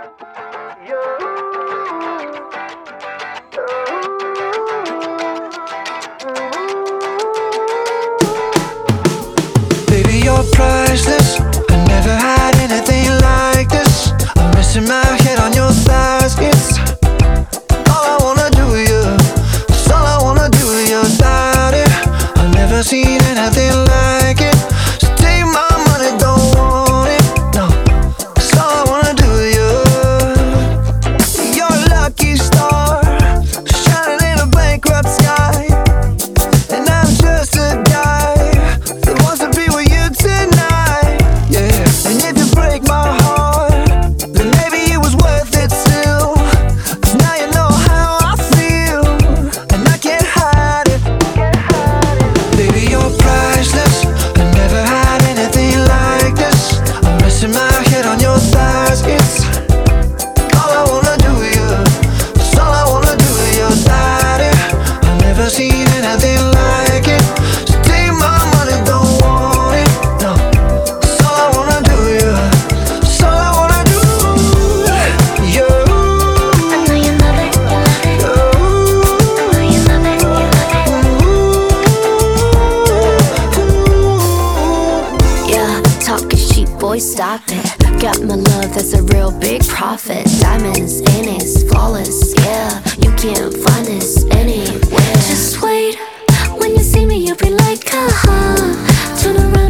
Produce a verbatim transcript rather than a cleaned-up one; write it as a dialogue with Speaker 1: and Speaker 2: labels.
Speaker 1: Baby, you're priceless. I never had anything like this. I'm resting my head on your thighs. It's all I wanna do with you. It's all I wanna do with your body. I've never seen anything like it. So take my money, don't want it. No, it's all I wanna do with you. You're a lucky star, shining in a bankrupt sky. And I'm just a guy that wants to be with you tonight. Yeah, and if you break my heart, then maybe it was worth it still. 'Cause now you know how I feel, and I can't hide it. Baby, you're priceless. I never had anything like this. I'm resting my head on your thighs. It's all I wanna do with you. It's all I wanna do with your body. I've never seen anything like it. So take my money, don't want it. No, it's all I wanna do with you. It's all I wanna do. You.
Speaker 2: I know you love it, you love it. I know you love it, you love it. Yeah, talking cheap, boy, stop it. Got my love, that's a real big profit. Diamonds in it, flawless, yeah. You can't find this anywhere. Just wait, when you see me, you'll be like, uh-huh. Turn around.